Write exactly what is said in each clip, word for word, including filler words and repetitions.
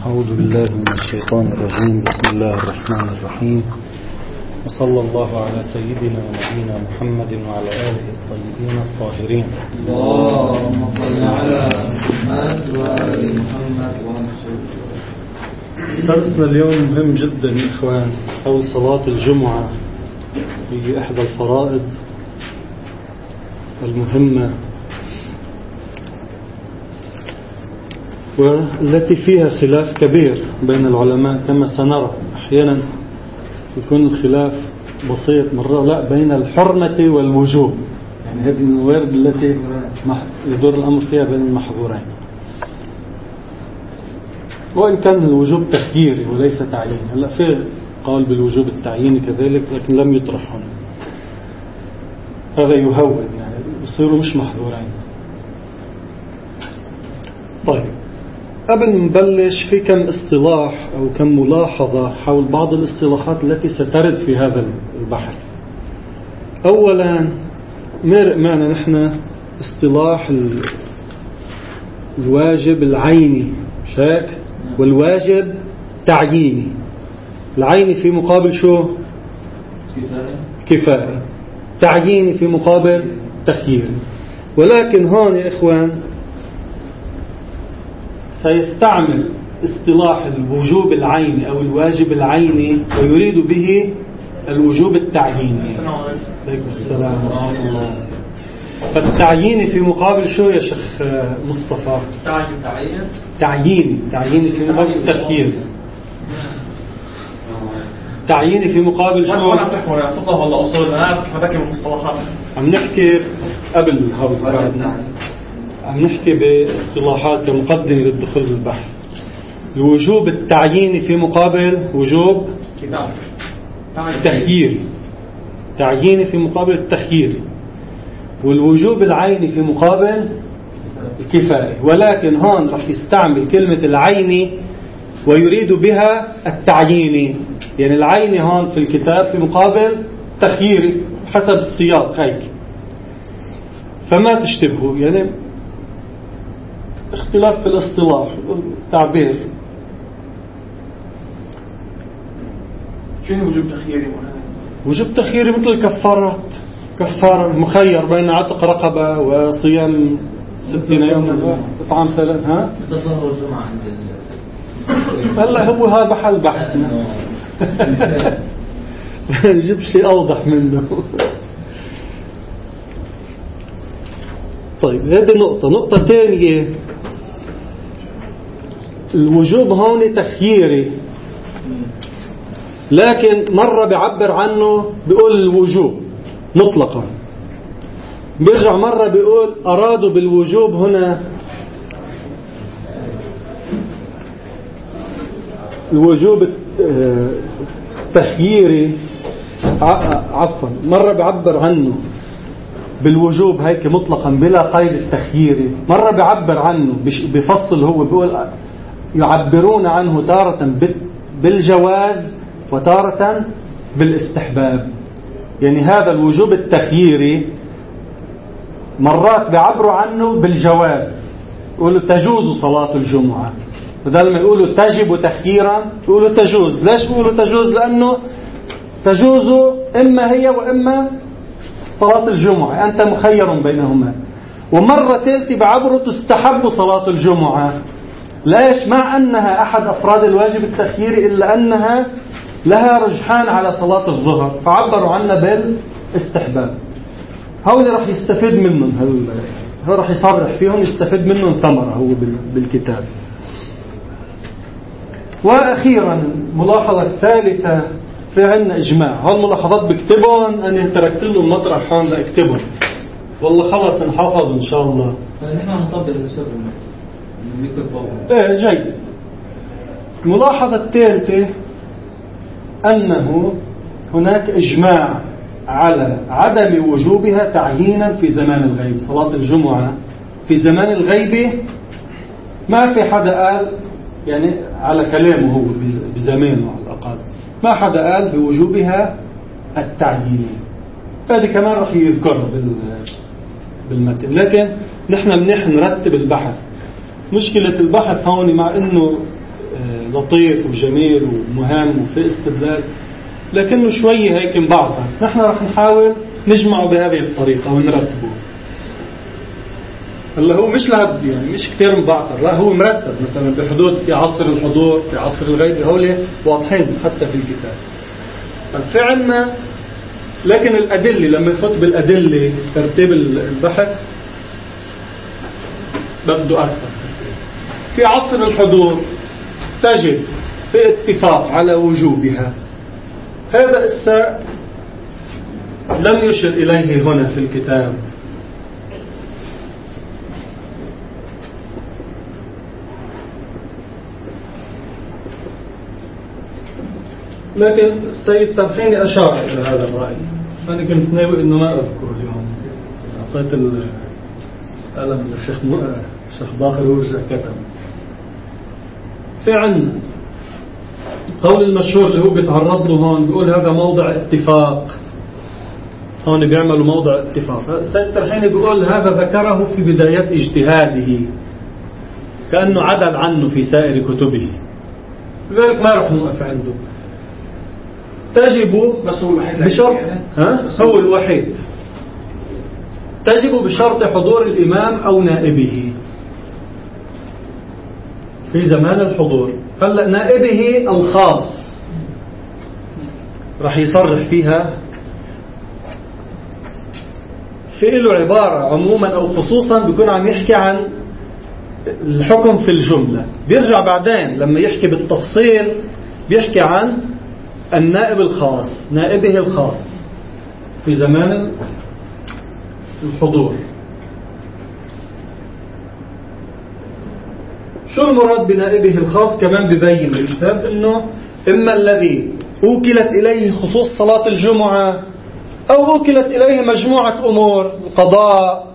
أعوذ بالله من الشيطان الرجيم. بسم الله الرحمن الرحيم، وصلى الله على سيدنا ونبينا محمد وعلى آله الطيبين الطاهرين. اللهم صل على محمد وآل محمد. درسنا اليوم مهم جدا يا إخوان، حول صلاة الجمعة في إحدى الفرائض المهمة والتي فيها خلاف كبير بين العلماء كما سنرى. أحيانا يكون الخلاف بسيط، مرة لا، بين الحرمة والوجوب، يعني هذه من الوارد التي يدور الأمر فيها بين المحظورين، وإن كان الوجوب تخييري وليس تعييني. هلا في قال بالوجوب التعييني كذلك، لكن لم يطرح هنا. هذا يهون، يعني يصيروا مش محظورين. طيب، قبل ما نبلش في كم اصطلاح أو كم ملاحظة حول بعض الاصطلاحات التي سترد في هذا البحث. أولا، مرق معنا نحن اصطلاح الواجب العيني، مش هيك؟ والواجب تعييني. العيني في مقابل شو؟ كفاية. كفاية. تعييني في مقابل تخييري. ولكن هون يا إخوان سيستعمل اصطلاح الوجوب العيني أو الواجب العيني ويريد به الوجوب التعييني. عليكم السلام ورحمة الله. فالتعييني في مقابل شو يا شيخ مصطفى؟ تعيين تعيين تعييني تعييني في مقابل التخيير. تعييني في مقابل شو؟ وانا بتحكوا يا فقه ولا اصول؟ انا بحكي بالمصطلحات. عم نحكي قبل هذا بعدنا، عم نحكي باصطلاحات كمقدمة للدخول بالبحث. الوجوب التعييني في مقابل وجوب كتاب تخييري. تعييني في مقابل التخييري، والوجوب العيني في مقابل الكفاية. ولكن هون رح يستعمل كلمة العيني ويريد بها التعييني، يعني العيني هون في الكتاب في مقابل تخييري حسب السياق هيك. فما تشتبهوا، يعني اختلاف في الاصطلاح والتعبير. شنو وجوب تخييري؟ وجوب تخييري مثل الكفارات، كفار مخير بين عتق رقبة وصيام ستين يوما وإطعام ثلاث. ها تظهر الجمعة عند هلا هو هذا محل بحثنا. نجيب شيء أوضح منه. طيب، هذه نقطة. نقطة ثانية، الوجوب هون تخييري، لكن مرة بيعبر عنه بيقول الوجوب مطلقا، بيرجع مرة بيقول أرادوا بالوجوب هنا الوجوب التخييري. عفوا، مرة بيعبر عنه بالوجوب هيك مطلقا بلا قيد التخييري، مرة بيعبر عنه بفصل، هو بيقول يعبرون عنه تارة بالجواز وتارة بالاستحباب. يعني هذا الوجوب التخييري مرات بيعبروا عنه بالجواز، يقولوا تجوز صلاة الجمعة، بدل ما يقولوا تجب تخييرا يقولوا تجوز. ليش بيقولوا تجوز؟ لأنه تجوز إما هي وإما صلاة الجمعة، أنت مخير بينهما. ومرة ثالثة بعبروا تستحب صلاة الجمعة. ليش؟ مع أنها أحد أفراد الواجب التخييري، إلا أنها لها رجحان على صلاة الظهر، فعبروا عنها بالاستحباب. هؤلاء راح يستفيد منهم، هو راح يصرح فيهم، يستفيد منهم ثمرة هو بالكتاب. وأخيرا ملاحظة الثالثة، في عنا إجماع. هالملاحظات بكتبهم، أنا تركت لهم مطرح هون لأكتبهم، والله خلص انحفظ إن شاء الله. نحن نطبق الشغل إيه جيد. الملاحظة الثالثة أنه هناك إجماع على عدم وجوبها تعيينا في زمان الغيب. صلاة الجمعة في زمان الغيب ما في حدا قال، يعني على كلامه هو بزمانه على الأقل، ما حدا قال بوجوبها التعيين. هذه كمان رح يذكرها بالمتن، لكن نحن منيح نرتب البحث. مشكلة البحث هون مع انه لطيف وجميل ومهم وفي استدلال، لكنه شوي هيك مبعثر. نحن رح نحاول نجمعه بهذه الطريقة ونرتبه. هلا هو مش لهد يعني مش كتير مبعثر، لا هو مرتب مثلا بحدود في عصر الحضور، في عصر الغيب، هول واضحين حتى في الكتاب. في عنا لكن الأدلة لما يفوت بالأدلة ترتيب البحث بده أكثر. في عصر الحضور تجد في اتفاق على وجوبها، هذا السا لم يشر إليه هنا في الكتاب. لكن السيد تبحيني أشار إلى هذا الرأي، أنا كنت ناوي إنه ما أذكر اليوم. أعطيت القلم للشيخ الشيخ باقر ورجع كتب. في عنا قول المشهور اللي هو بيتعرض له هون، بيقول هذا موضع اتفاق. هون بيعملوا موضع اتفاق. السيد تبحيني بيقول هذا ذكره في بدايات اجتهاده، كأنه عدل عنه في سائر كتبه، لذلك ما رح نوقف عنده. تجب بس هو الوحيد بشرط ها هو الوحيد تجب بشرط حضور الإمام أو نائبه في زمان الحضور. هلا نائبه الخاص رح يصرح فيها، في له عبارة عموما أو خصوصا بيكون عم يحكي عن الحكم في الجملة، بيرجع بعدين لما يحكي بالتفصيل بيحكي عن النائب الخاص، نائبه الخاص في زمان الحضور. شو المراد بنائبه الخاص؟ كمان ببين الكتاب انه اما الذي اوكلت اليه خصوص صلاة الجمعة، او اوكلت اليه مجموعة امور، القضاء،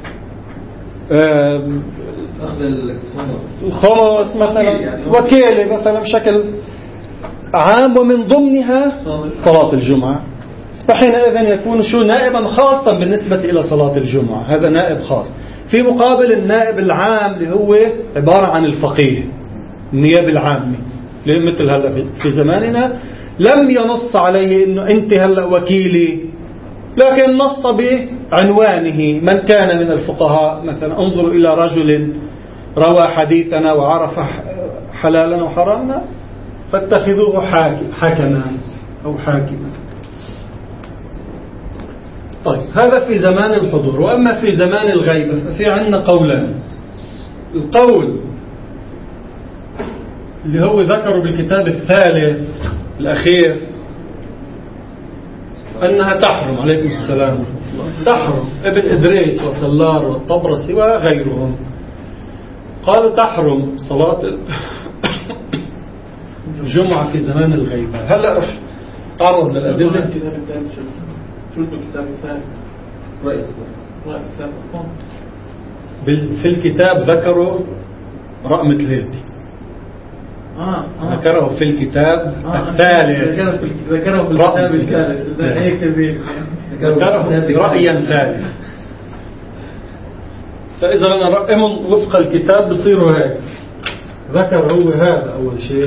أخذ الخمس مثلا، وكيلة مثلا بشكل عام، ومن ضمنها صلاة الجمعة. فحينئذ يكون شو نائبا خاصا بالنسبة إلى صلاة الجمعة، هذا نائب خاص. في مقابل النائب العام اللي هو عبارة عن الفقيه، النيابة العامة، مثل هلا في زماننا لم ينص عليه انه انت هلا وكيلي، لكن نص بعنوانه من كان من الفقهاء مثلا انظروا إلى رجل روى حديثنا وعرف حلالنا وحرامنا فاتخذوه حاكم حكما أو حاكما. طيب هذا في زمان الحضور. وأما في زمان الغيبة ففي عندنا قولان. القول اللي هو ذكره بالكتاب الثالث الأخير أنها تحرم، عليكم السلام، تحرم. ابن إدريس وسلار والطبرسي وغيرهم قالوا تحرم صلاة الجمعة في زمان الغيبة. هلا رح تعرض للأدلة. الكتاب الثالث شو الكتاب الثالث؟ رأي رأي الثالث في الكتاب ذكروا رقم ثلاثة. آه آه. ذكره في الكتاب آه. الثالث. ذكره في الكتاب الثالث. هيك كذي. ذكره رأيا ثالث. فإذا أنا رأيهم وفق الكتاب بصيروا هيك. ذكر هو هذا أول شيء.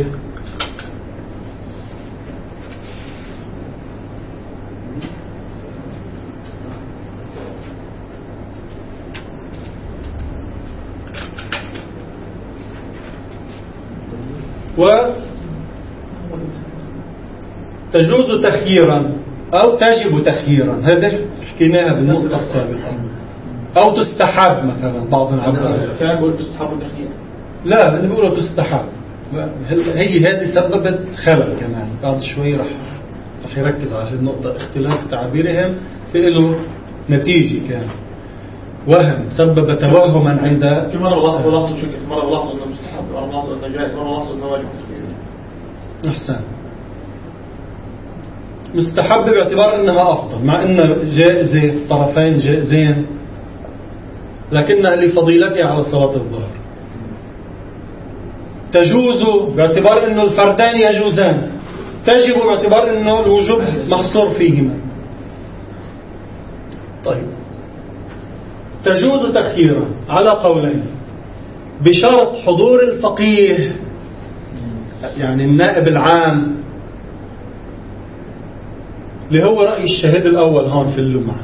وتجوز تخييرا أو تجب تخييرا، هذا حكيناها بالنقطة السابقة. أو تستحب مثلا، بعض العبارات كان بيقول تستحب التخيير، لا اللي بيقولوا تستحب. هي هذه سببت خلل كمان. بعد شوي رح رح يركز على هذه النقطة. اختلاف تعابيرهم في له نتيجة كان وهم، سبب توهما عند كل مرة بلاحظ شو كيف مرة بلاحظ إنه مستحب، مرة بلاحظ إنه جائز، مرة بلاحظ إنه واجب. أحسن. مستحب باعتبار أنها أفضل، مع أن جائزة طرفين جائزين، لكنها لفضيلتها على صلاة الظهر. تجوز باعتبار أنه الفردان يجوزان، تجب باعتبار أنه الوجوب محصور فيهما. طيب تجوز تخييرا على قولين، بشرط حضور الفقيه يعني النائب العام اللي هو رأي الشهيد الأول هون في اللمعة.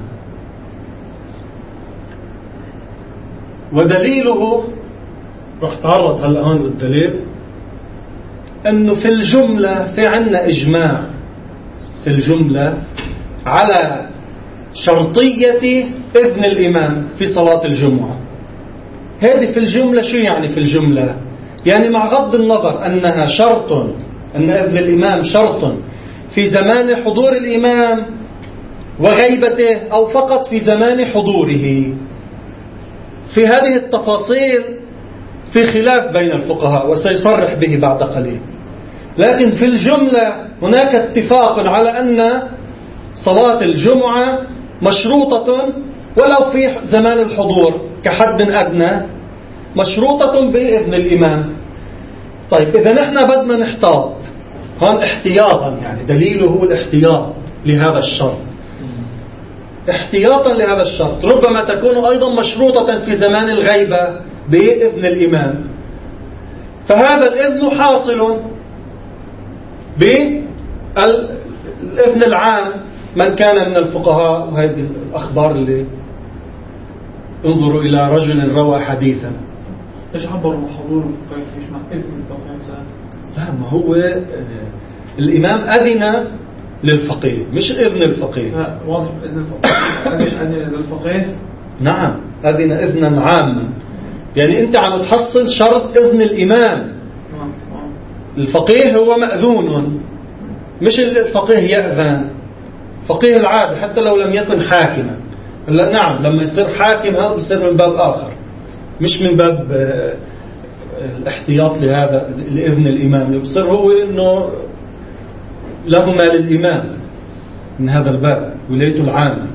ودليله رح تعرض هلا هون للدليل أنه في الجملة في عنا إجماع في الجملة على شرطية إذن الإمام في صلاة الجمعة. هذه في الجملة شو يعني في الجملة؟ يعني مع غض النظر أنها شرط، أن إذن الإمام شرط في زمان حضور الإمام وغيبته أو فقط في زمان حضوره. في هذه التفاصيل في خلاف بين الفقهاء وسيصرح به بعد قليل، لكن في الجملة هناك اتفاق على أن صلاة الجمعة مشروطة ولو في زمان الحضور كحد أدنى، مشروطة بإذن الإمام. طيب إذا نحن بدنا نحتاط هون احتياطا، يعني دليله هو الاحتياط لهذا الشرط، احتياطا لهذا الشرط ربما تكون أيضا مشروطة في زمان الغيبة بإذن الإمام. فهذا الإذن حاصل بالإذن العام من كان من الفقهاء. وهذه الأخبار اللي انظروا إلى رجل روى حديثا. ايش عبر محظور فيش مع إذن الفقيه؟ لا، ما هو الإمام أذن للفقيه مش إذن الفقيه. لا واضح إذن الفقيه. أذن للفقيه. نعم أذن إذنا عاما، يعني أنت عم تحصل شرط إذن الإمام. الفقيه هو مأذون مش الفقيه يأذن. فقيه العادة حتى لو لم يكن حاكما. لا نعم لما يصير حاكم هذا يصير من باب آخر، مش من باب الاحتياط لهذا لإذن الإمام. يصير هو إنه له ما للإمام من هذا الباب ولايته العامة.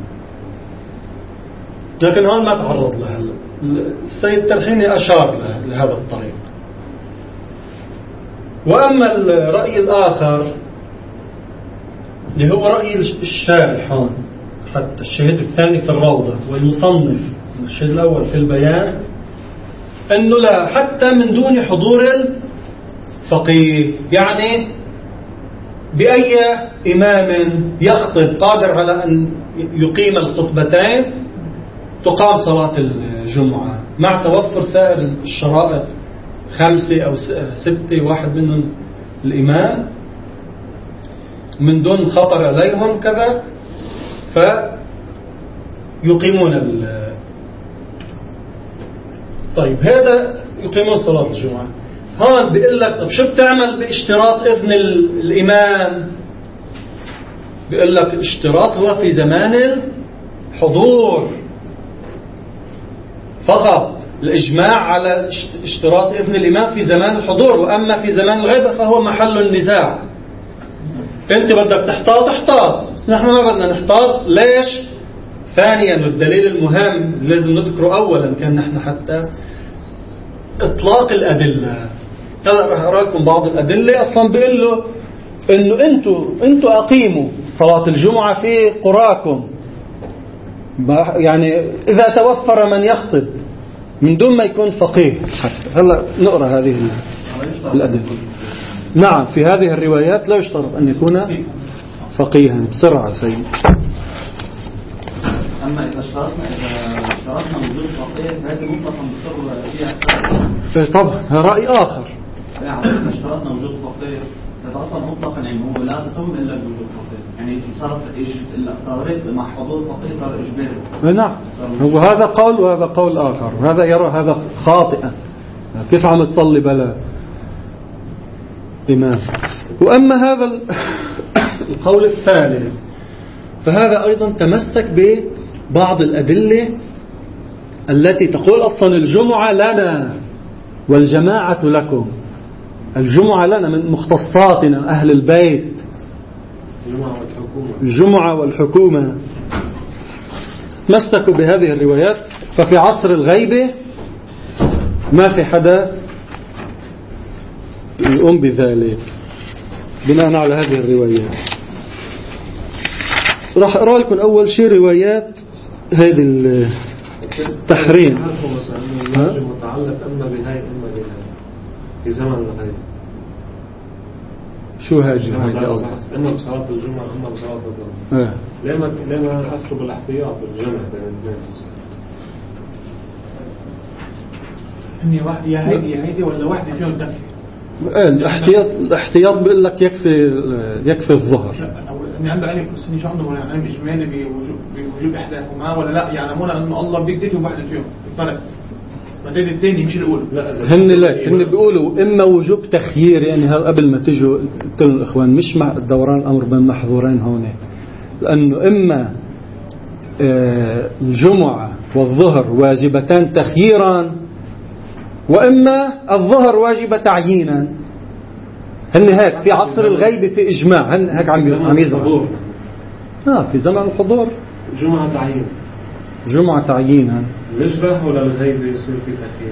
لكن هون ما تعرض له. السيد تلحيني أشار لهذا الطريق. وأما الرأي الآخر اللي هو رأي الشارح هون، حتى الشهيد الثاني في الروضة والمصنف الشهيد الأول في البيان، أنه لا حتى من دون حضور الفقيه، يعني بأي إمام يخطب قادر على أن يقيم الخطبتين تقام صلاة الجمعة مع توفر سائر الشرائط خمسة أو ستة، واحد منهم الإمام من دون خطر عليهم كذا، فيقيمون ال طيب هذا يقيمون صلاة الجمعة. هون بيقول لك طب شو بتعمل باشتراط إذن الإمام؟ بيقول لك الاشتراط هو في زمان الحضور فقط، الإجماع على اشتراط إذن الإمام في زمان الحضور، وأما في زمان الغيبة فهو محل النزاع. أنت بدك تحتاط احتاط، بس نحن ما بدنا نحتاط. ليش؟ ثانيا الدليل المهم لازم نذكره أولا كان نحن حتى إطلاق الأدلة. هلا راح أقرأ لكم بعض الأدلة. أصلا بيقول له إنه أنتوا أنتوا أقيموا صلاة الجمعة في قراكم، يعني إذا توفر من يخطب من دون ما يكون فقيه حتى. هلا نقرأ هذه الأدلة. نعم في هذه الروايات لا يشترط أن يكون فقيها. بسرعة سيد. أما إذا اشترطنا إذا اشترطنا وجود فقيه فهذه مطلقا بصر فيها. طبعا رأي آخر. يعني إذا اشترطنا وجود فقيه فأصلا مطلقا يعني هو لا تتم إلا بوجود فقيه، يعني صارت التغريب مع حضور فقيه صار إجباري. نعم هو هذا قول وهذا قول آخر. هذا يرى هذا خاطئا. كيف عم تصلي بلا إمام؟ وأما هذا القول الثالث فهذا أيضا تمسك ببعض الأدلة التي تقول أصلا الجمعة لنا والجماعة لكم. الجمعة لنا من مختصاتنا أهل البيت، الجمعة والحكومة. تمسكوا بهذه الروايات. ففي عصر الغيبة ما في حدا يقوم بذلك بناء على هذه الروايات. راح أقرأ لكم أول شيء روايات هذه التحريم. متعلق أما بهاي أما بهاي في زمن الغيب. شو هاجي هاجي قصدك؟ إما بصلاة الجمعة إما بصلاة الظهر. إيه. ليه ما ليه ما أطلب الاحتياط بالجمع بين الاثنين؟ إني واحد يا هيدي يا هيدي ولا واحدة فيهم تكفي؟ إيه الاحتياط الاحتياط بيقول لك يكفي يكفي الظهر. إني عنده علم بس إني شو عنده ولا علم إجمالي بوجوب بوجوب إحداهما ولا لا يعلمون أن الله بيكتفي بواحدة فيهم الفرق. بعدين الثاني مش الأولى. هن لك هن بيقولوا إما وجوب تخيير يعني قبل ما تجوا قلت لهم الإخوان مش مع دوران الأمر بين محظورين هون لأنه إما الجمعة والظهر واجبتان تخييرا وإما الظهر واجبة تعيينا. هن هيك في عصر الغيب في إجماع هن هيك عم يزعموا. آه في زمن الحضور جمعة تعيين جمعة تعيينا. نشرح ولا الغيب يصير في تخيير؟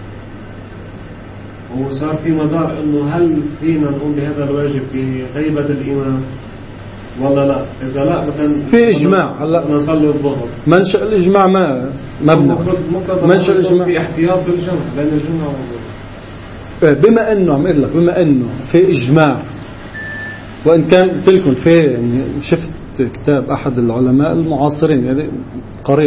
وصار في مدار إنه هل فينا نقوم بهذا الواجب في غيبة الإمام ولا لا؟ إذا لا مثلا في إجماع هلا نصلي الظهر. منشأ الإجماع ما مبنى منشأ الإجماع في احتياط بالجمع بين الجمعة والظهر. بما إنه عم أقول لك بما إنه في إجماع وإن كان قلت لكم في يعني شفت كتاب أحد العلماء المعاصرين يعني قريب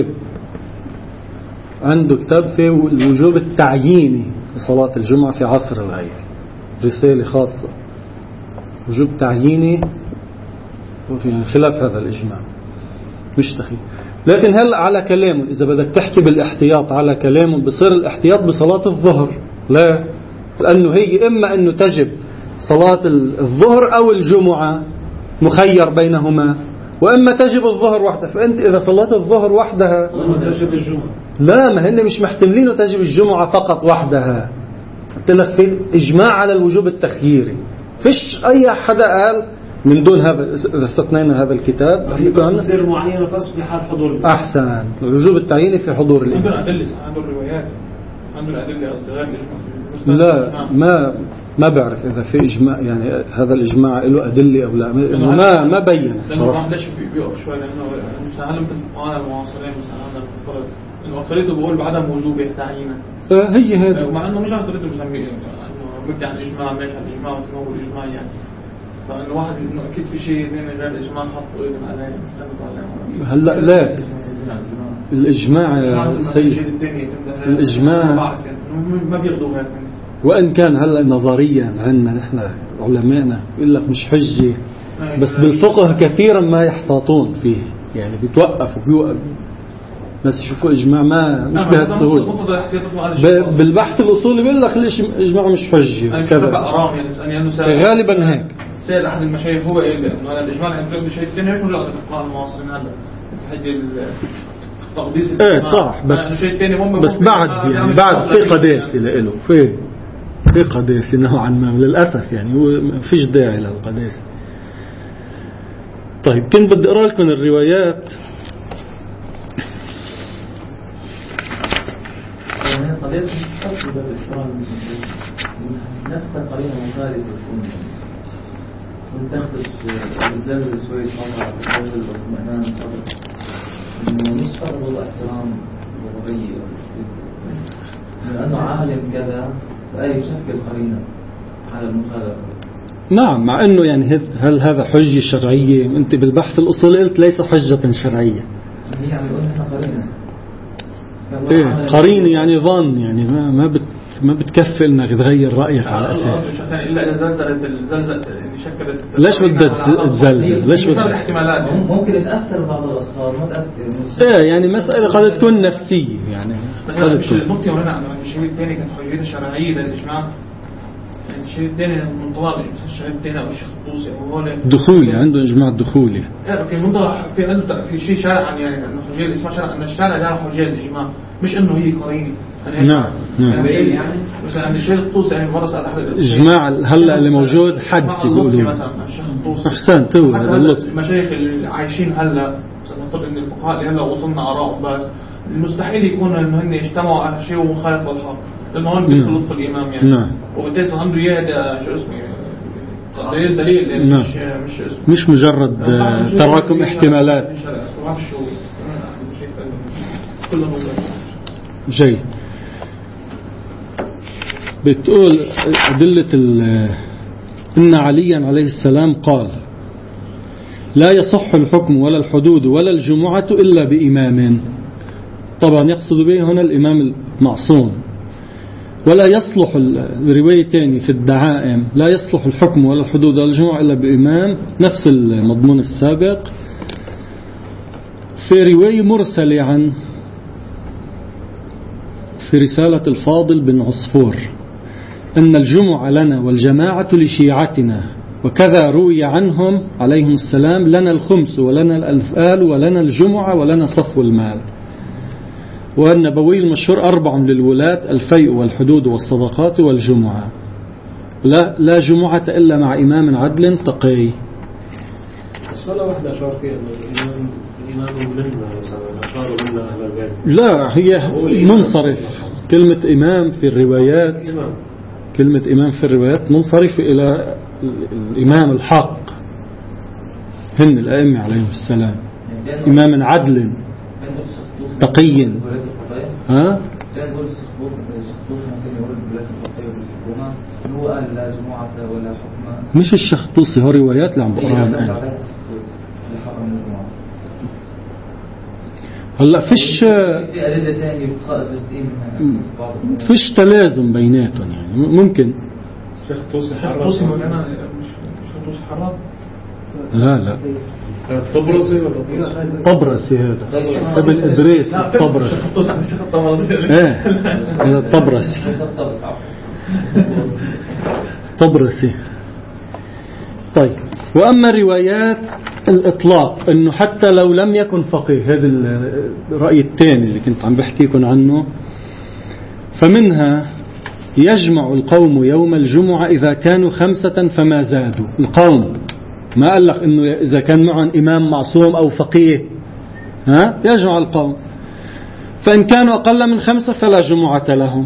عنده كتاب في الوجوب التعييني لصلاة الجمعة في عصر الغيب رسالة خاصة وجوب تعييني وفي خلاف هذا الإجماع مش تخيل. لكن هل على كلامه إذا بدك تحكي بالاحتياط على كلامه بصير الاحتياط بصلاة الظهر لا لأنه هي إما أنه تجب صلاة الظهر أو الجمعة مخير بينهما وإما تجب الظهر وحدها. فأنت إذا صليت الظهر وحدها تجب الجمعة لا ما هن مش محتملينه تجب الجمعة فقط وحدها. قلت لك في إجماع على الوجوب التخييري فيش أي حدا قال من دون هذا إذا استثنينا هذا الكتاب تصير معينة تصبح حال حضور أحسن الوجوب التعييني في حضور الإمام. عنده أدلة عنده الروايات عنده الأدلة غير لا ما ما بعرف إذا في إجماع يعني هذا الإجماع له أدلة أو لا ما ما بين الصراحة. ليش بيقف شوي لأنه مثلا هل الفقهاء المعاصرين مثلا هذا المفترض إنه أكثريته بيقول بعدم وجوب تعيينه هي هذا مع إنه مش أكثريته مسميه إنه بدي عن الإجماع ماشي الإجماع وتنور الإجماع يعني فإنه واحد إنه أكيد في شيء من غير الإجماع حطوا إيدهم عليه استندوا عليه. هلا لا الإجماع يا سيد الإجماع ما بياخذوا هيك وإن كان هلا نظريا عندنا نحن علمائنا يقول لك مش حجة بس بالفقه كثيرا ما يحتاطون فيه يعني بيتوقفوا بيوقف بس يشوفوا إجماع ما مش بهالسهولة. بالبحث الأصولي بيقول لك ليش إجماع مش حجة كذا غالبا هيك. سأل أحد المشايخ هو إيه إنه الإجماع عند الشيخ لأنه مش مجرد الفقهاء المعاصرين هذا هذه التقديس إيه صح بس بس بعد يعني بعد في قداسة له في في قداسة نوعا ما للأسف يعني هو ما فيش داعي للقداسة. طيب كنت بدي أقرأ لكم الروايات. قضية الحق بالإحترام نفس القرينة مخالفة تكون وتخدش الزلزل شوية مرة الزلزل واطمئنان صدر إنه مش فرض الاحترام لغوي لأنه عالم كذا فأي بشكل قرينة على المخالفة. نعم مع أنه يعني هل هذا حجة شرعية؟ أنت بالبحث الأصولي قلت ليس حجة شرعية. هي عم يقول نحن قرينة. إيه قرينة يعني ظن يعني ما ما بت ما بتكفي انك تغير رايك على اساس الا اذا زلزلت الزلزله اللي شكلت ليش بدها تزلزل ليش بدها احتمالات ممكن تاثر بعض الاشخاص ما تاثر ايه يعني مساله قد تكون نفسيه يعني بس مش ممكن هنا عن الشيء الثاني كانت حجيه الشرعيه للاجماع يعني الشيء الثاني من طلاب مثلا الشيء الثاني او الشيخ الطوسي او هو دخولي عنده اجماع دخولي اوكي منطلق في عنده في شيء شرعا يعني انه حجيه الاجماع شرعا ان الشرع جعل حجيه الاجماع مش انه هي قرينه نعم نعم يعني مثلا عند الشيخ الطوسي يعني مرة سأل أحد إجماع هلا اللي موجود حدث يقولون مثلا الشيخ الطوسي أحسنت هو هذا اللطف المشايخ اللي عايشين هلا نفترض إن الفقهاء اللي هلا وصلنا آراء بس المستحيل يكون إنه هن يجتمعوا على شيء ومخالف للحق لأنه هون بيدخل لطف الإمام يعني نعم وبالتالي عنده إياه شو اسمه دليل دليل يعني نعم. مش مش اسمه مش مجرد تراكم احتمالات جيد. بتقول أدلة إن عليا عليه السلام قال لا يصح الحكم ولا الحدود ولا الجمعة إلا بإمام. طبعا يقصد به هنا الإمام المعصوم. ولا يصلح الروايتين في الدعائم لا يصلح الحكم ولا الحدود ولا الجمعة إلا بإمام، نفس المضمون السابق. في رواية مرسلة عن في رسالة الفاضل بن عصفور أن الجمعة لنا والجماعة لشيعتنا، وكذا روي عنهم عليهم السلام لنا الخمس ولنا الأنفال ولنا الجمعة ولنا صفو المال. والنبوي المشهور أربع للولاة الفيء والحدود والصدقات والجمعة، لا, لا جمعة إلا مع إمام عدل تقي. بس ولا واحدة أشار فيها أنه الإمام الإمام منا مثلا أشاروا منا أهل البيت. لا هي منصرف. كلمة إمام في الروايات إمام. كلمة إمام في الروايات منصرف إلى الإمام الحق، هن الأئمة عليهم السلام، إمام عدل تقي. ها؟ كان يقول الشخص ممكن يقول البلاد الفقهية والحكومة هو قال لا جمعة ولا حكمة. مش الشخطوصي، هو روايات اللي عم بقراها. هلا فيش في أدلة ثانية فيش تلازم بيناتهم، يعني ممكن شيخ توسي حرام. توسي مولانا مش مش توسي حرام. لا لا طبرسي ولا طبرسي هذا ابن إدريس طبرسي. ايه هذا طبرسي طبرسي. طيب وأما روايات الإطلاق إنه حتى لو لم يكن فقيه، هذا الرأي الثاني اللي كنت عم بحكيكم عنه، فمنها يجمع القوم يوم الجمعة إذا كانوا خمسة فما زادوا. القوم ما قال لك إنه إذا كان معهم إمام معصوم أو فقيه، ها يجمع القوم، فإن كانوا أقل من خمسة فلا جمعة لهم.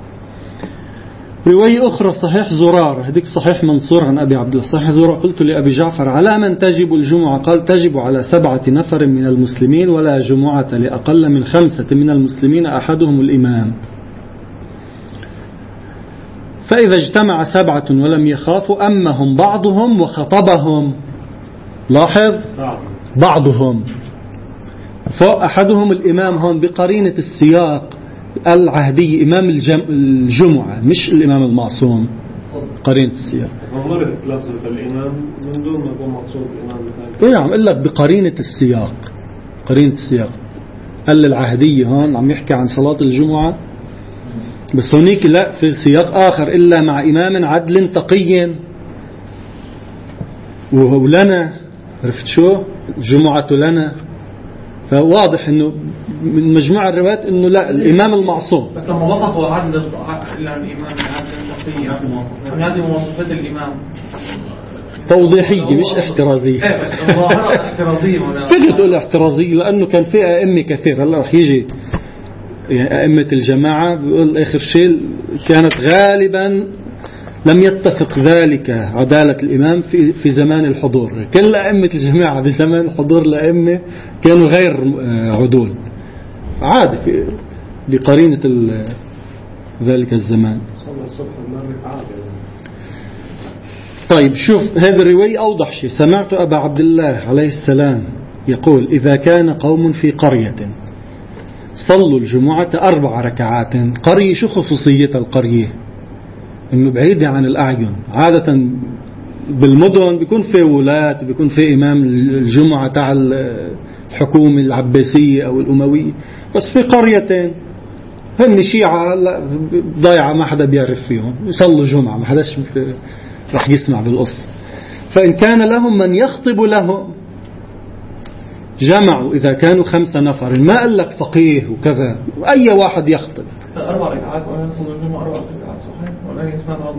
رواية أخرى صحيح زرار، هذيك صحيح منصور عن أبي عبد الله. صحيح زرار قلت لأبي جعفر على من تجب الجمعة؟ قال تجب على سبعة نفر من المسلمين ولا جمعة لأقل من خمسة من المسلمين أحدهم الإمام. فإذا اجتمع سبعة ولم يخافوا أمهم بعضهم وخطبهم. لاحظ بعضهم، فأحدهم الإمام هون بقرينة السياق العهدي إمام الجمعة مش الإمام المعصوم، قرينة السياق. مرت لفظة الإمام من دون ما يكون مقصود الإمام مثلا. إيه عم أقول لك بقرينة السياق، قرينة السياق. قال العهدية هون عم يحكي عن صلاة الجمعة، بس هونيك لا في سياق آخر إلا مع إمام عدل تقي. وهو لنا، عرفت شو الجمعة لنا؟ فواضح إنه من مجموعة الروايات إنه لا الإمام المعصوم. بس لما وصفوا عدل إلا الإمام عدل تقي، هذه مواصفات الإمام توضيحية مش احترازية. ايه بس الظاهرة احترازية. فكرة تقول احترازية لأنه كان في أئمة كثير. هلا رح يجي يعني أئمة الجماعة بيقول آخر شيء كانت غالبا لم يتفق ذلك عدالة الإمام في في زمان الحضور. كل أئمة الجماعة بزمان الحضور الأئمة كانوا غير عدول، عادي في بقرينة ذلك الزمان. طيب شوف هذه الرواية أوضح شيء. سمعت أبا عبد الله عليه السلام يقول إذا كان قوم في قرية صلوا الجمعة أربع ركعات. قرية شو خصوصية القرية؟ إنه بعيدة عن الأعين. عادة بالمدن بيكون في ولاة، بيكون في إمام الجمعة تاع الحكومة العباسية أو الأموية، بس في قريتين هن شيعة ضايعة ما حدا بيعرف فيهم، يصلوا جمعة ما حداش رح يسمع بالقصة. فإن كان لهم من يخطب لهم جمعوا إذا كانوا خمسة نفر. ما قال لك فقيه وكذا، أي واحد يخطب. أربع ركعات وأنا صلوا الجمعة أربع ركعات صحيح ولا يسمع غلط؟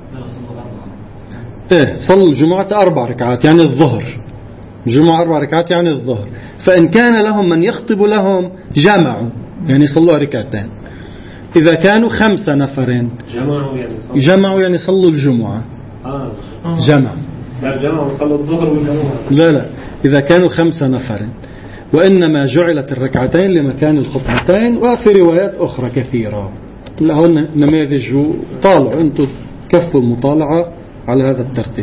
إيه صلوا الجمعة أربع ركعات يعني الظهر. الجمعة أربع ركعات يعني الظهر. فإن كان لهم من يخطب لهم جمعوا يعني صلوا ركعتين. إذا كانوا خمسة نفرين جمعوا يعني صلوا جمعوا يعني صلوا الجمعة. آه. جمع لا جمعوا صلوا الظهر والجمعة. لا لا إذا كانوا خمسة نفر. وإنما جعلت الركعتين لمكان الخطبتين. وفي روايات أخرى كثيرة لهن نماذج. طالعوا أنتم كفوا المطالعة على هذا الترتيب.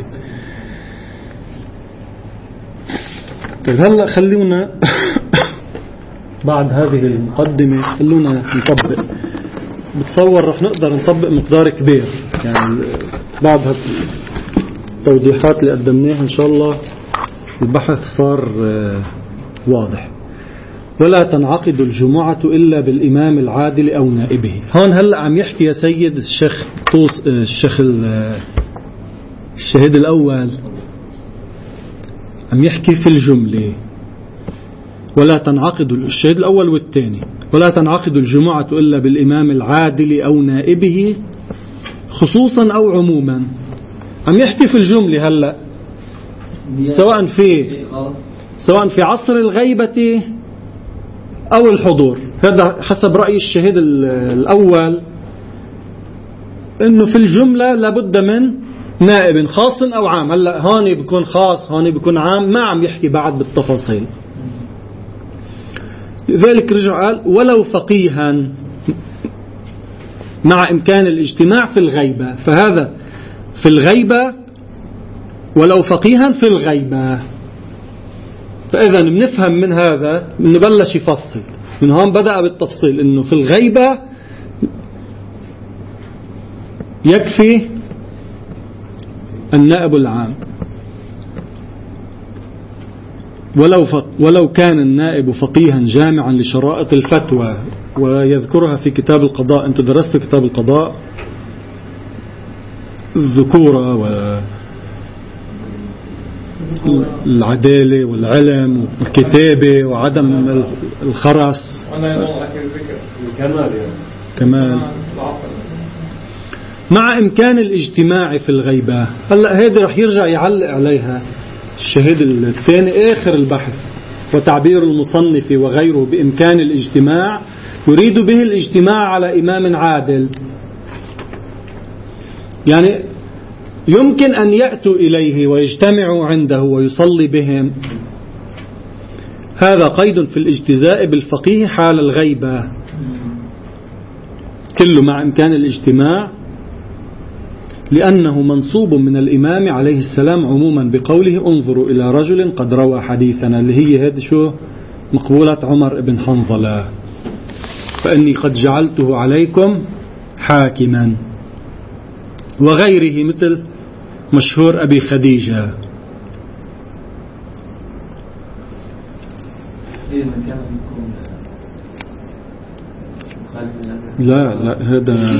طيب هلأ خلونا بعد هذه المقدمة خلونا نطبق. بتصور رح نقدر نطبق مقدار كبير يعني بعد التوضيحات اللي قدمناها إن شاء الله البحث صار واضح. ولا تنعقد الجمعة إلا بالإمام العادل أو نائبه. هون هلأ عم يحكي يا سيد الشيخ طوس الشيخ الشهيد الأول عم يحكي في الجملة ولا تنعقد الشهيد الأول والثاني ولا تنعقد الجمعة إلا بالإمام العادل أو نائبه خصوصا أو عموما. عم يحكي في الجملة هلأ سواء في سواء في عصر الغيبة أو الحضور. هذا حسب رأي الشهيد الأول إنه في الجملة لابد من نائب خاص أو عام. هلا هون بيكون خاص هون بيكون عام ما عم يحكي بعد بالتفاصيل. لذلك رجع قال ولو فقيها مع إمكان الاجتماع في الغيبة. فهذا في الغيبة ولو فقيها في الغيبة. فإذا بنفهم من هذا نبلش يفصل من هون بدأ بالتفصيل إنه في الغيبة يكفي النائب العام ولو فق ولو كان النائب فقيها جامعا لشرائط الفتوى. ويذكرها في كتاب القضاء. أنت درست كتاب القضاء الذكورة والعدالة والعلم والكتابة وعدم الخرس كمال كمال مع إمكان الاجتماع في الغيبة. هلأ هيدا رح يرجع يعلق عليها الشهيد الثاني آخر البحث. وتعبير المصنف وغيره بإمكان الاجتماع يريد به الاجتماع على إمام عادل يعني يمكن أن يأتوا إليه ويجتمعوا عنده ويصلي بهم. هذا قيد في الاجتزاء بالفقيه حال الغيبة كله مع إمكان الاجتماع لأنه منصوب من الإمام عليه السلام عموما بقوله انظروا إلى رجل قد روى حديثنا اللي هي هذه شو مقبولة عمر بن حنظلة فإني قد جعلته عليكم حاكما. وغيره مثل مشهور أبي خديجة. لا لا هذا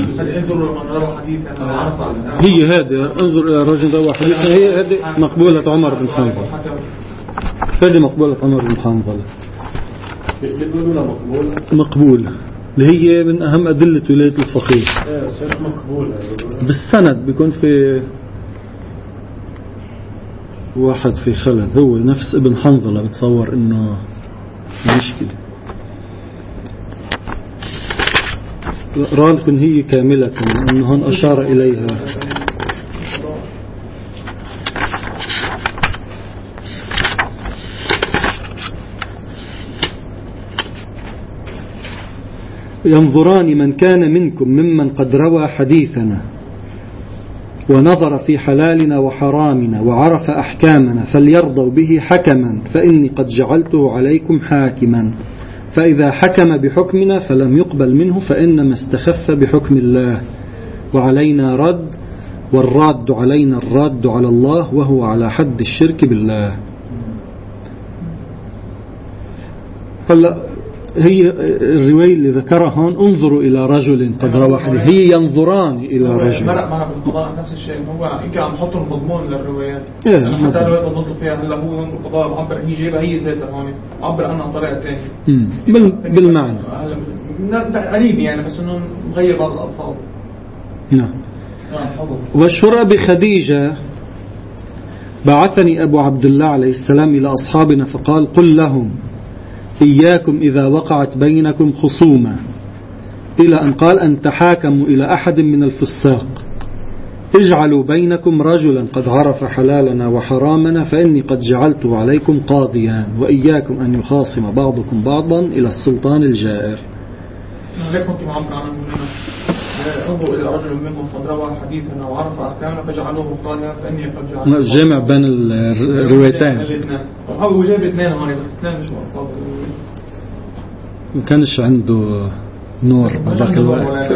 هي هذا انظر إلى الرجل روى حديثنا هي هذه مقبولة عمر بن حنظلة. هذه مقبولة عمر بن حنظلة مقبولة اللي هي من أهم أدلة ولاية الفقيه. بالسند بيكون في واحد في خلل هو نفس ابن حنظلة بتصور إنه مشكلة. رالكن هي كاملة إنه هون أشار إليها. ينظران من كان منكم ممن قد روى حديثنا ونظر في حلالنا وحرامنا وعرف أحكامنا فليرضوا به حكما فإني قد جعلته عليكم حاكما. فإذا حكم بحكمنا فلم يقبل منه فإنما استخف بحكم الله وعلينا رد والراد علينا الراد على الله وهو على حد الشرك بالله. هلا هي الرواية اللي ذكرها هون انظروا إلى رجل قد روى حديث هي ينظران إلى رجل. مرق معنا بالقضاء نفس الشيء هو يمكن عم نحط المضمون للروايات. إيه حتى الروايات بنضل فيها هلا هو ينظر القضاء بعبر هي جايبها هي ذاتها هون عبر عنها بطريقة ثانية. بالمعنى. قريب يعني بس إنه مغير بعض الألفاظ. نعم. وشر أبي خديجة بعثني أبو عبد الله عليه السلام إلى أصحابنا فقال قل لهم إياكم إذا وقعت بينكم خصومة إلى أن قال أن تحاكموا إلى أحد من الفساق اجعلوا بينكم رجلا قد عرف حلالنا وحرامنا فإني قد جعلته عليكم قاضيا وإياكم أن يخاصم بعضكم بعضا إلى السلطان الجائر. ليه كنت معبر عن المجمع انظروا إلى رجل منكم قد روى حديثا أو عرف أحكامنا فجعلوه مقتنعا فإني قد جعلته جامع بين الروايتين. هو جاب اثنين هون بس اثنين مش مفضل. ما كانش عنده نور بذاك الوقت.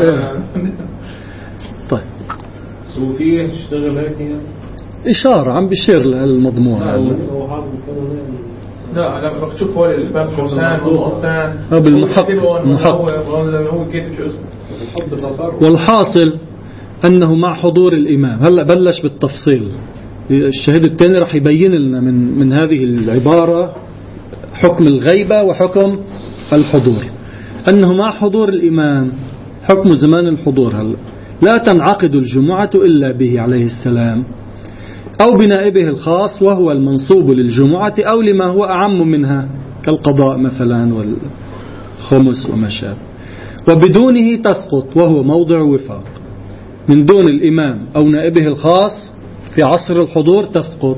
طيب صوفية تشتغل هيك يعني؟ إشارة عم بيشير للمضمون. لا هو حافظ القرآن. لا لا بك تشوف هو الباب خمسان والقطان بالمحق محق. هو كاتب شو اسمه والحاصل أنه مع حضور الإمام. هلأ بلش بالتفصيل. الشهيد الثاني رح يبين لنا من من هذه العبارة حكم الغيبة وحكم الحضور. أنه مع حضور الإمام حكم زمان الحضور. هلأ لا تنعقد الجمعة إلا به عليه السلام أو بنائبه الخاص وهو المنصوب للجمعة أو لما هو أعم منها كالقضاء مثلا والخمس وما شابه. وبدونه تسقط وهو موضع وفاق. من دون الإمام أو نائبه الخاص في عصر الحضور تسقط.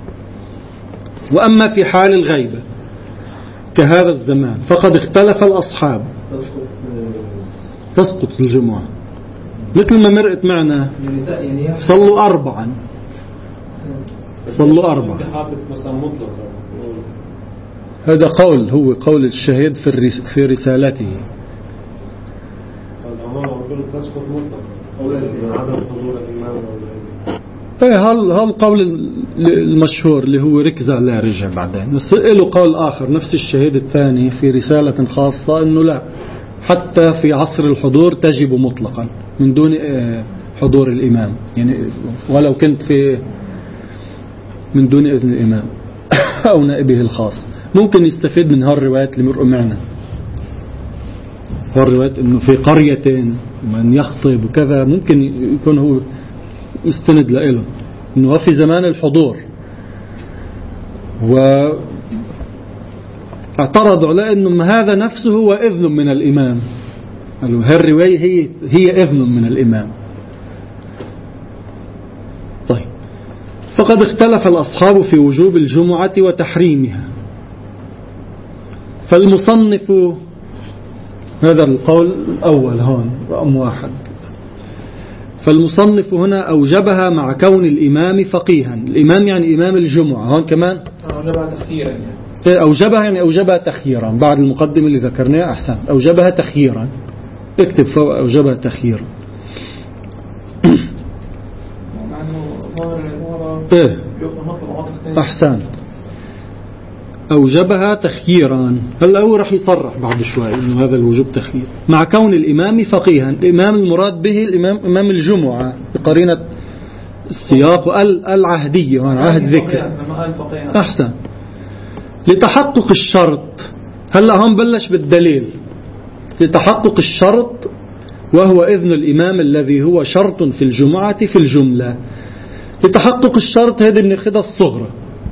وأما في حال الغيبة كهذا الزمان فقد اختلف الأصحاب. تسقط الجمعة مثل ما مرقت معنا. صلوا أربعا صلوا أربعا. هذا قول هو قول الشهيد في في رسالته. ايه هال هالقول المشهور اللي هو ركزة لا رجع بعدين. بس له قول آخر نفس الشهيد الثاني في رسالة خاصة إنه لا حتى في عصر الحضور تجب مطلقا من دون حضور الإمام يعني ولو كنت في من دون إذن الإمام أو نائبه الخاص. ممكن يستفيد من هالروايات اللي مرقوا معنا. هالروايات إنه في قرية من يخطب وكذا ممكن يكون هو مستند لإله إنه في زمان الحضور. واعترضوا على إنه هذا نفسه هو إذن من الإمام. قالوا هالرواية هي هي إذن من الإمام. طيب فقد اختلف الأصحاب في وجوب الجمعة وتحريمها. فالمصنف هذا القول الأول هون رقم واحد. فالمصنف هنا أوجبها مع كون الإمام فقيها. الإمام يعني إمام الجمعة هون كمان أوجبها تخييرا يعني. أوجبها يعني أوجبها تخييرا بعد المقدمة اللي ذكرناها. أحسن أوجبها تخييرا. اكتب فوق أوجبها تخييرا. إيه أحسنت أوجبها تخييرا. هلا هو رح يصرح بعد شوي إنه هذا الوجوب تخيير مع كون الإمام فقيها. الإمام المراد به الإمام إمام الجمعة بقرينة السياق والعهدية هون عهد ذكر. أحسن لتحقق الشرط. هلا هم بلش بالدليل. لتحقق الشرط وهو إذن الإمام الذي هو شرط في الجمعة في الجملة. لتحقق الشرط هذه بناخذها الصغرى.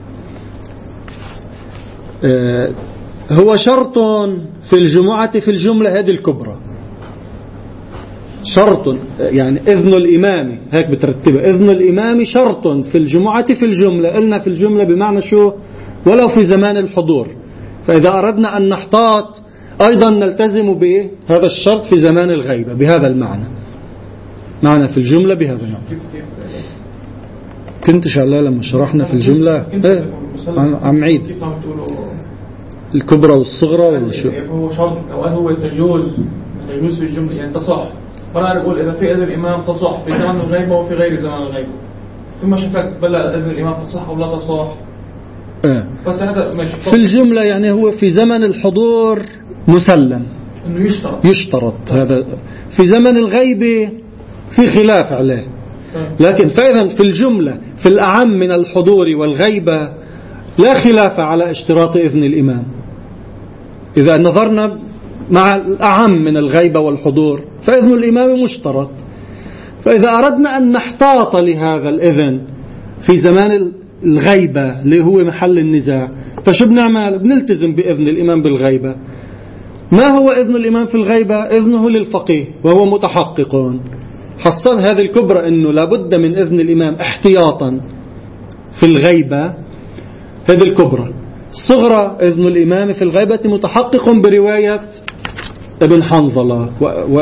آه هو شرط في الجمعة في الجملة هذه الكبرى. شرط يعني إذن الإمام هيك بترتبها. إذن الإمام شرط في الجمعة في الجملة. قلنا في الجملة بمعنى شو ولو في زمان الحضور. فإذا أردنا أن نحتاط أيضا نلتزم بهذا الشرط في زمان الغيبة بهذا المعنى. معنى في الجملة بهذا المعنى. كنت شغال لما شرحنا في الجملة ايه عم عيد الكبرى والصغرى ولا شو؟ هو شرط أو هو تجوز تجوز في الجملة يعني تصح. فرأى يقول إذا في إذن الإمام تصح في زمان الغيبة وفي غير زمان الغيبة. ثم شكت بلا إذن الإمام تصح أو لا تصح. ايه. بس هذا ماشي. في الجملة يعني هو في زمن الحضور مسلم. إنه يشترط. يشترط هذا. في زمن الغيبة في خلاف عليه. لكن فإذا في الجملة في الأعم من الحضور والغيبة لا خلاف على اشتراط إذن الإمام. إذا نظرنا مع الأعم من الغيبة والحضور فإذن الإمام مشترط. فإذا أردنا أن نحتاط لهذا الإذن في زمان الغيبة اللي هو محل النزاع فشو بنعمل؟ بنلتزم بإذن الإمام بالغيبة. ما هو إذن الإمام في الغيبة؟ إذنه للفقيه وهو متحقق. حصل هذه الكبرى أنه لابد من إذن الإمام احتياطا في الغيبة. هذه الكبرى. الصغرى إذن الإمام في الغيبة متحقق برواية ابن حنظلة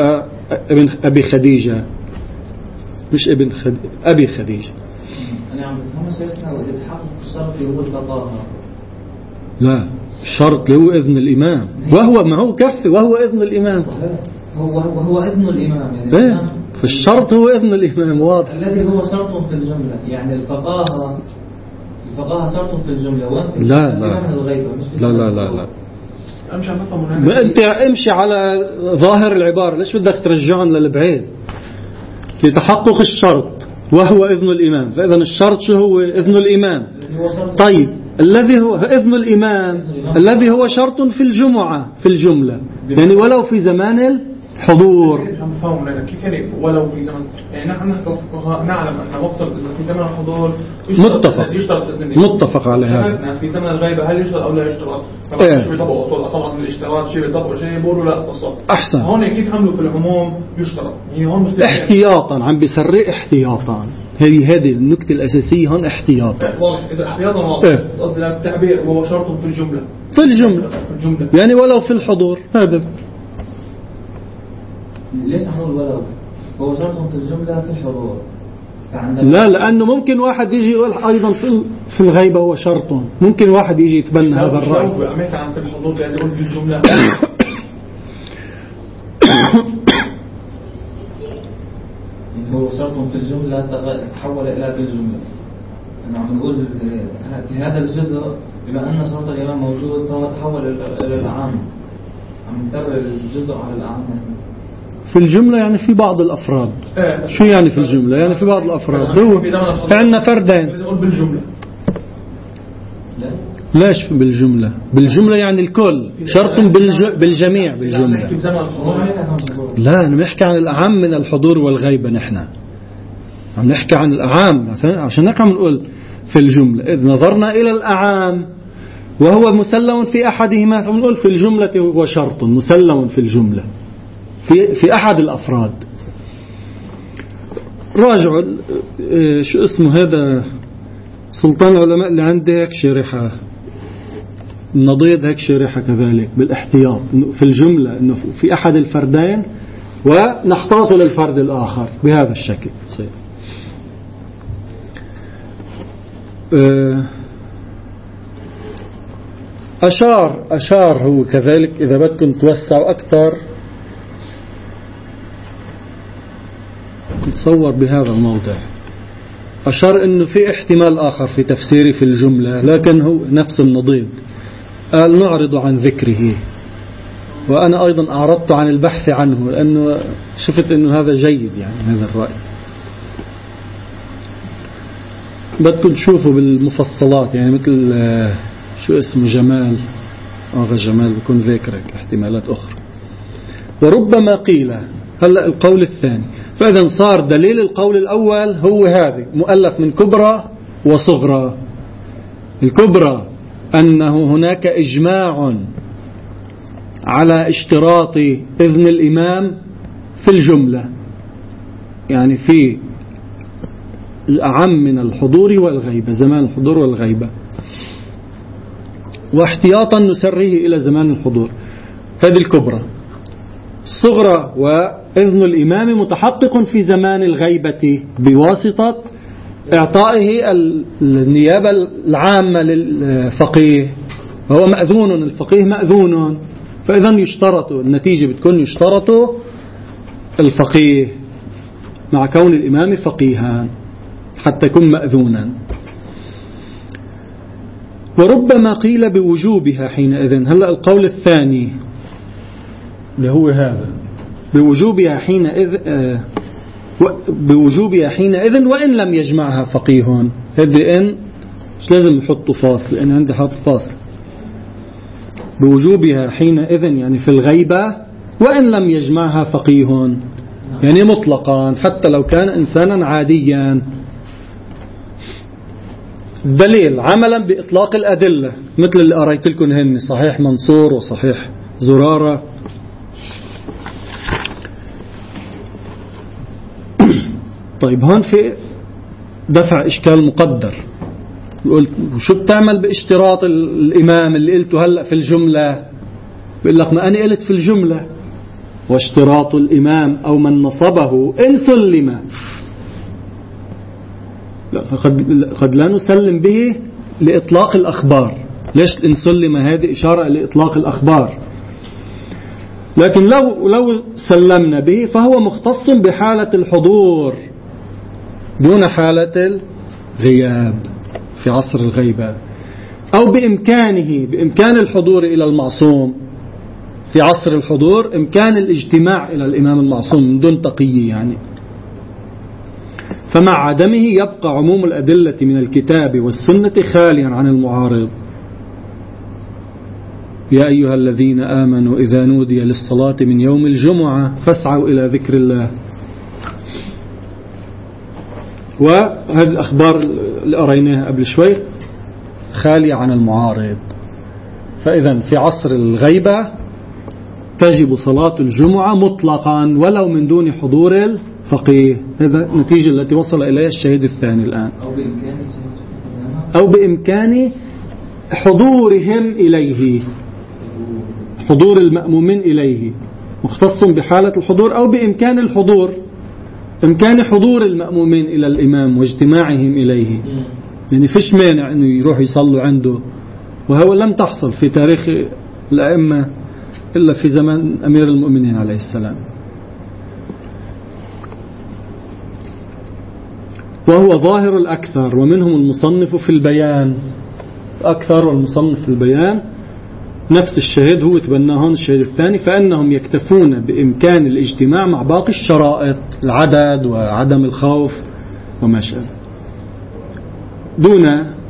ابن أبي خديجة، مش ابن خديجة، أبي خديجة. أنا عم بفهم سيدنا والإتحاق الشرط اللي هو الفقاهة. لا، الشرط اللي هو إذن الإمام، وهو ما هو كفي وهو إذن الإمام. هو هو هو إذن الإمام يعني. إيه؟ فالشرط هو إذن الإمام واضح. الذي هو شرط في الجملة، يعني الفقاهة الفقاهة شرط في الجملة. وين لا لا لا لا لا لا. امشي افهم انت امشي على ظاهر العبارة، ليش بدك ترجعهم للبعيد؟ لتحقق الشرط وهو إذن الإمام، فإذا الشرط شو هو؟ إذن الإمام. طيب الذي هو إذن الإمام الذي هو شرط في الجمعة في الجملة، يعني ولو في زمان الحضور. نفهم لنا كيف يعني ولو في زمان، يعني نحن كفقهاء نعلم أن وقت في زمن الحضور متفق متفق على هذا. في زمن الغيبة هل يشترط أو لا يشترط؟ إيه؟ شو بيطبقوا أصول أصلا من الاشتراط، شيء بيطبقوا شيء بيقولوا لا تصل. أحسن. هون كيف عملوا في العموم يشترط؟ يعني هون احتياطا، عم بيسرق احتياطا. هذه هذه النكتة الأساسية هون، احتياطا. واضح إذا احتياطا واضح. إيه؟ قصدي التعبير هو شرط في الجملة. في الجملة. في الجملة. يعني ولو في الحضور هذا. ليس نقول ولو هو شرط في الجملة في الحضور. لا، لأنه ممكن واحد يجي يقول أيضا في في الغيبة هو شرط، ممكن واحد يجي يتبنى هذا الرأي. عم يحكي عن في الحضور لازم يقول في الجملة. هو شرط في الجملة تحول إلى في الجملة. أنا عم نقول في هذا الجزء بما أن شرط الإمام موجود فهو تحول إلى العام. عم نتبع الجزء على العام. في الجملة يعني في بعض الأفراد. شو يعني في الجملة؟ يعني في بعض الأفراد. هو عندنا فردين. بالجملة. ليش بالجملة؟ بالجملة يعني الكل، شرط بالجميع بالجملة. لا، أنا بنحكي عن الأعم من الحضور والغيبة. نحن عم نحكي عن الأعام عشان هيك عم نقول في الجملة. إذ نظرنا إلى الأعام وهو مسلم في أحدهما فبنقول في الجملة هو شرط مسلم في الجملة في في أحد الأفراد. راجعوا شو اسمه هذا سلطان العلماء اللي عندك شريحة النضيد، هيك شريحة كذلك بالاحتياط في الجملة إنه في أحد الفردين ونحتاط للفرد الآخر بهذا الشكل. صحيح. أشار أشار هو كذلك إذا بدكم توسعوا أكثر نتصور بهذا الموضع. أشار إنه في احتمال آخر في تفسيري في الجملة لكن هو نفس النضيد. قال نعرض عن ذكره، وأنا أيضا أعرضت عن البحث عنه لأنه شفت إنه هذا جيد يعني هذا الرأي. بدكم تشوفوا بالمفصلات يعني مثل شو اسمه جمال آغا جمال بيكون ذاكرك احتمالات أخرى. وربما قيل هلأ القول الثاني، فإذا صار دليل القول الأول هو هذا مؤلف من كبرى وصغرى. الكبرى أنه هناك إجماع على اشتراط إذن الإمام في الجملة، يعني في الأعم من الحضور والغيبة، زمان الحضور والغيبة، واحتياطا نسريه إلى زمان الحضور. هذه الكبرى. الصغرى وإذن الإمام متحقق في زمان الغيبة بواسطة إعطائه النيابة العامة للفقيه، وهو مأذون، الفقيه مأذون، فإذا يشترط النتيجة بتكون يشترط الفقيه مع كون الإمام فقيها حتى يكون مأذونا. وربما قيل بوجوبها حينئذ. هلأ القول الثاني اللي هو هذا بوجوبها حينئذ آه بوجوبها حينئذ وإن لم يجمعها فقيه. هذه إن مش لازم نحطه فاصل لأن عندي حط فاصل. بوجوبها حينئذ يعني في الغيبة وإن لم يجمعها فقيه، يعني مطلقا حتى لو كان إنسانا عاديا. دليل عملا بإطلاق الأدلة مثل اللي قرأت لكم هن صحيح منصور وصحيح زرارة. طيب هون في دفع إشكال مقدر، يقول شو بتعمل باشتراط الإمام اللي قلته هلأ في الجملة؟ بيقول لك ما أنا قلت في الجملة واشتراط الإمام أو من نصبه إن سلم، قد, قد لا نسلم به لإطلاق الأخبار. ليش إن سلم؟ هذه إشارة لإطلاق الأخبار. لكن لو, لو سلمنا به فهو مختص بحالة الحضور دون حالة الغياب في عصر الغيبة، أو بإمكانه بإمكان الحضور إلى المعصوم في عصر الحضور، إمكان الاجتماع إلى الإمام المعصوم من دون تقية يعني. فمع عدمه يبقى عموم الأدلة من الكتاب والسنة خاليا عن المعارض. يا أيها الذين آمنوا إذا نودي للصلاة من يوم الجمعة فاسعوا إلى ذكر الله. وهذه الأخبار اللي قريناها قبل شوي خالية عن المعارض. فإذا في عصر الغيبة تجب صلاة الجمعة مطلقا ولو من دون حضور الفقيه. هذا النتيجة التي وصل إليها الشهيد الثاني الآن. أو بإمكان حضورهم إليه، حضور المأمومين إليه، مختص بحالة الحضور، أو بإمكان الحضور، إمكان حضور المأمومين إلى الإمام واجتماعهم إليه. يعني فيش مانع أنه يروح يصلوا عنده، وهو لم تحصل في تاريخ الأئمة إلا في زمان أمير المؤمنين عليه السلام. وهو ظاهر الأكثر، ومنهم المصنف في البيان. الأكثر والمصنف في البيان نفس الشهيد هو تبناهون الشهيد الثاني، فأنهم يكتفون بإمكان الاجتماع مع باقي الشرائط، العدد وعدم الخوف وما شابه، دون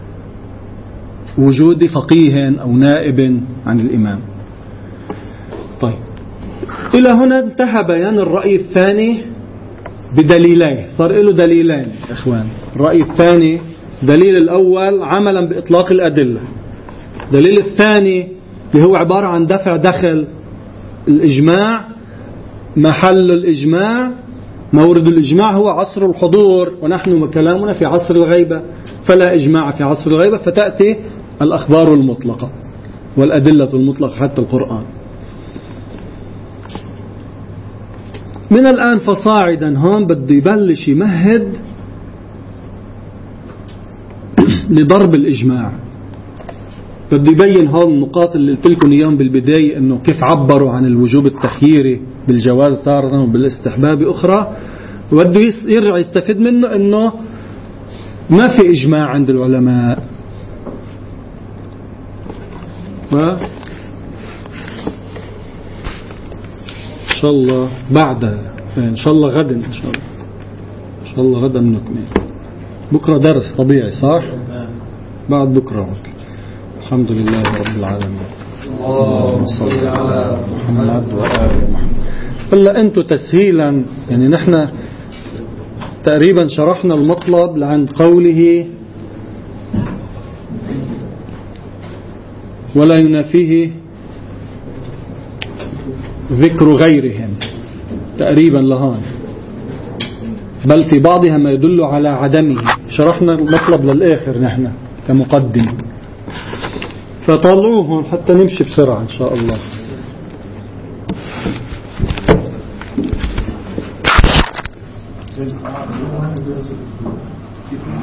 وجود فقيه أو نائب عن الإمام. طيب، إلى هنا انتهى بيان الرأي الثاني بدليلين. صار له دليلين إخوان. الرأي الثاني، دليل الأول عملا بإطلاق الأدلة، دليل الثاني اللي هو عبارة عن دفع دخل الإجماع. محل الإجماع، مورد الإجماع هو عصر الحضور، ونحن كلامنا في عصر الغيبة، فلا إجماع في عصر الغيبة، فتأتي الأخبار المطلقة والأدلة المطلقة حتى القرآن. من الآن فصاعدا هون بده يبلش يمهد لضرب الإجماع. بده يبين هون النقاط اللي قلت لكم اياهم بالبداية، انه كيف عبروا عن الوجوب التخييري بالجواز تارة وبالاستحباب أخرى. وبده يرجع يستفيد منه انه ما في إجماع عند العلماء. و إن شاء الله بعد إن شاء الله غدا إن شاء الله إن شاء الله غدا نكمل. بكرة درس طبيعي صح؟ بعد بكرة. الحمد لله رب العالمين. اللهم صل على محمد وآل محمد. هلا أنتم تسهيلا يعني نحن تقريبا شرحنا المطلب لعند قوله ولا ينافيه ذكر غيرهم تقريبا لهان، بل في بعضها ما يدل على عدمه. شرحنا المطلب للآخر نحن كمقدم، فطلعوهم حتى نمشي بسرعة إن شاء الله.